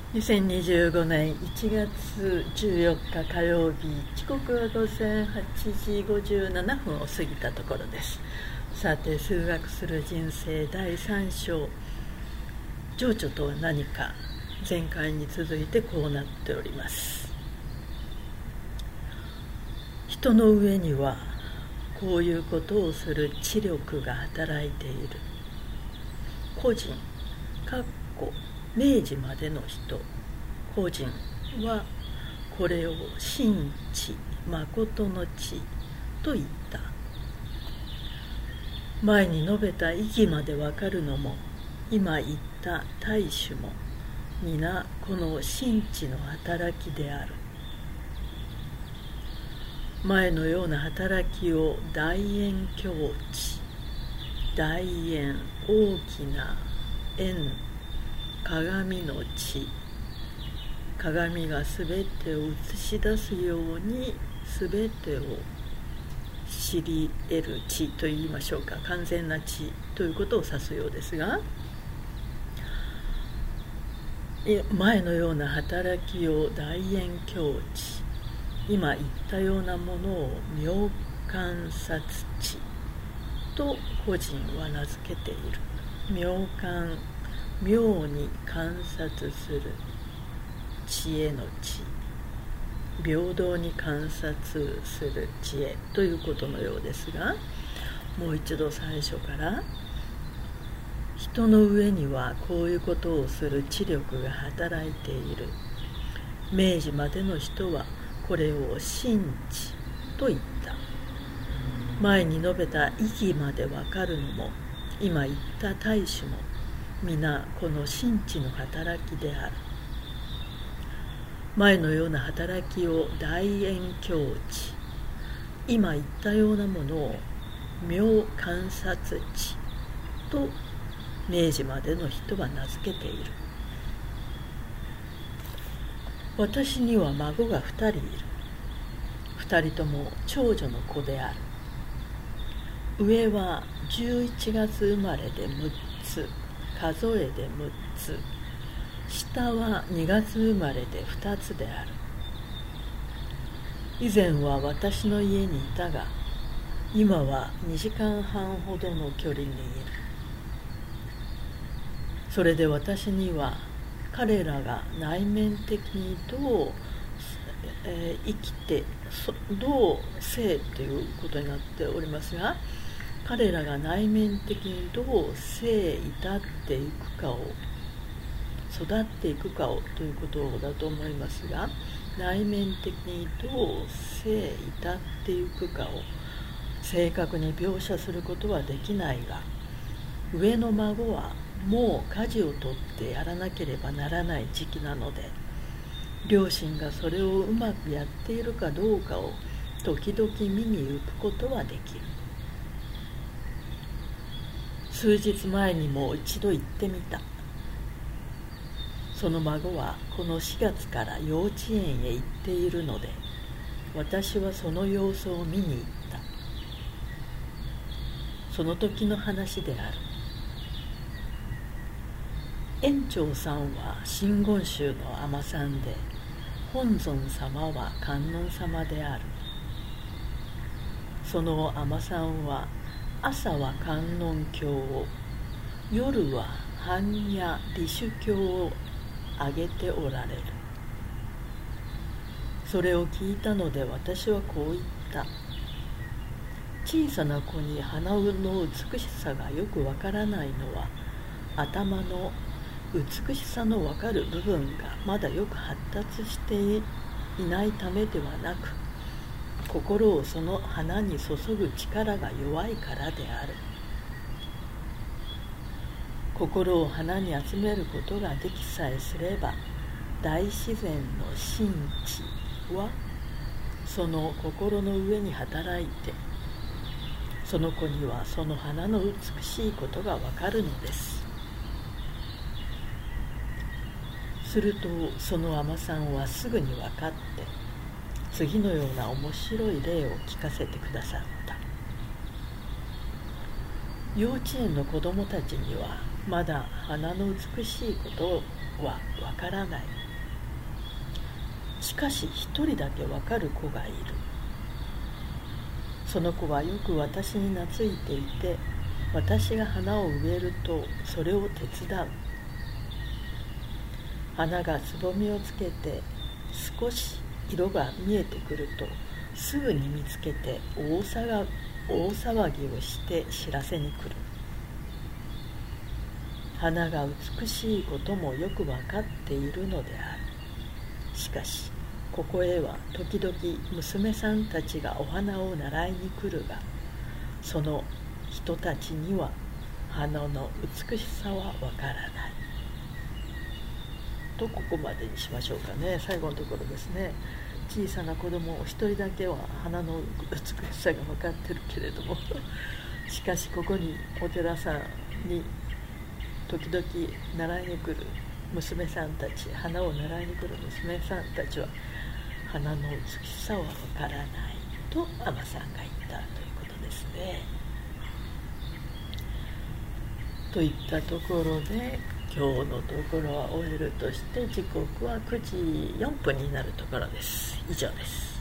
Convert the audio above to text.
2025年1月14日火曜日、時刻は午前8時57分を過ぎたところです。さて、数学する人生第3章、情緒とは何か、前回に続いてこうなっております。人の上にはこういうことをする知力が働いている。個人明治までの人、個人はこれを真知、誠の知と言った。前に述べた意義までわかるのも、今言った大衆も、皆この真知の働きである。前のような働きを大円境地、大円大きな円、鏡の地、鏡がすべてを映し出すようにすべてを知り得る知といいましょうか、完全な知ということを指すようですが、前のような働きを大円境地、今言ったようなものを妙観察知と個人は名付けている。妙に観察する知恵の知、平等に観察する知恵ということのようですが、もう一度最初から、人の上にはこういうことをする知力が働いている。明治までの人はこれを真知と言った。前に述べた意義までわかるのも、今言った大衆も、皆この真知の働きである。前のような働きを大円境地、今言ったようなものを妙観察知と明治までの人は名付けている。私には孫が2人いる。2人とも長女の子である。上は11月生まれで6つ、数えで6つ。下は2月生まれで2つである。以前は私の家にいたが、今は2時間半ほどの距離にいる。それで私には彼らが内面的にどう生きてどう生ということになっておりますが、彼らが内面的にどう生至っていくかを、育っていくかをということだと思いますが、内面的にどう生至っていくかを正確に描写することはできないが、上の孫はもう家事をとってやらなければならない時期なので、両親がそれをうまくやっているかどうかを時々見に行くことはできる。数日前にも一度行ってみた。その孫はこの4月から幼稚園へ行っているので、私はその様子を見に行った。その時の話である。園長さんは真言宗の尼さんで、本尊様は観音様である。その尼さんは朝は観音経を、夜は般若理主経をあげておられる。それを聞いたので私はこう言った。小さな子に鼻の美しさがよくわからないのは、頭の美しさのわかる部分がまだよく発達していないためではなく、心をその花に注ぐ力が弱いからである。心を花に集めることができさえすれば、大自然の真知はその心の上に働いて、その子にはその花の美しいことがわかるのです。するとその尼さんはすぐに分かって、次のような面白い例を聞かせてくださった。幼稚園の子どもたちにはまだ花の美しいことはわからない。しかし一人だけわかる子がいる。その子はよく私に懐いていて、私が花を植えるとそれを手伝う。花がつぼみをつけて少し色が見えてくると、すぐに見つけて大騒ぎをして知らせに来る。花が美しいこともよく分かっているのである。しかしここへは時々娘さんたちがお花を習いに来るが、その人たちには花の美しさはわからない。とここまでにしましょうかね。最後のところですね。小さな子供一人だけは花の美しさが分かってるけれどもしかしここにお寺さんに時々習いに来る娘さんたち、花を習いに来る娘さんたちは花の美しさは分からないと海女さんが言ったということですね。といったところで今日のところは終えるとして、時刻は9時4分になるところです。以上です。